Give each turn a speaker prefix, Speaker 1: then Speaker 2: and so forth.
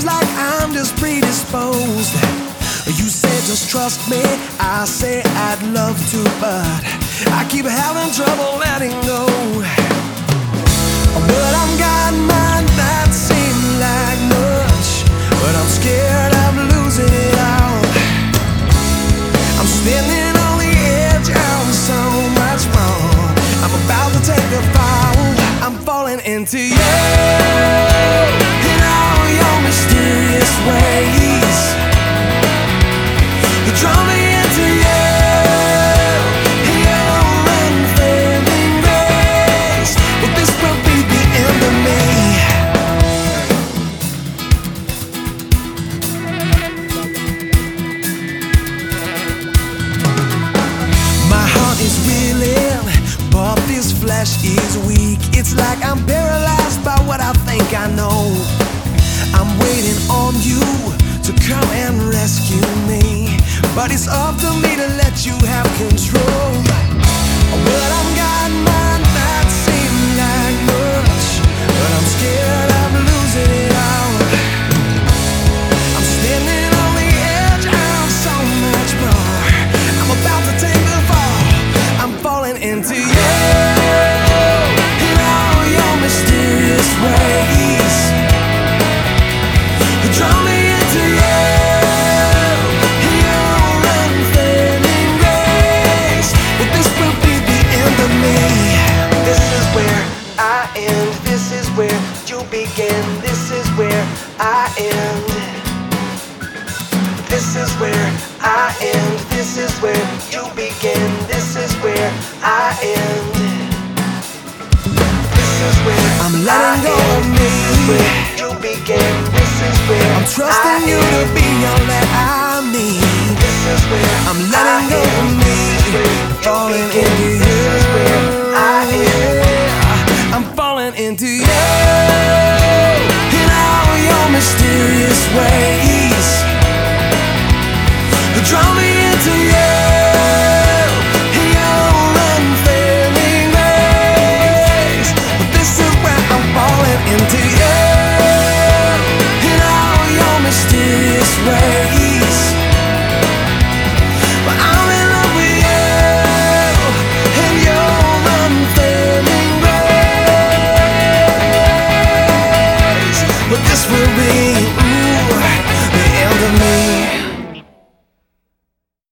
Speaker 1: like I'm just predisposed. You said just trust me, I say I'd love to, but I keep having trouble letting go. But I'm got might not seem like much, but I'm scared of losing it all. I'm standing on the edge of so much more. I'm about to take a fall. I'm falling into you in all your mysterious ways. You draw me into you in your unfailing grace. But this will be the end of me. My heart is willing, but this flesh is weak. It's like I'm paralyzed by what I think I know. I'm waiting on you to come and rescue me, but it's up to me to let you have control. But I'm God might not seem like much, but I'm scared of losing it all. I'm standing on the edge of so much more. I'm about to take the fall. I'm falling into you in all your mysterious ways. You draw me into you in your unfailing grace. But this will be the end of me. This is where I end. This is where you begin. This is where I end. This is where I end. This is where you begin. This is where I end. This is where I'm letting go of me. This is where you begin. This is where I'm trusting you to be all that I need. This is where I'm letting go of me, falling into you. This is where I end. I'm falling into you in all your mysterious ways. You draw me into you in your unfailing grace. But this is where I'm falling into you in all your mysterious ways. But I'm in love with you and your unfailing grace. But this will be, ooh,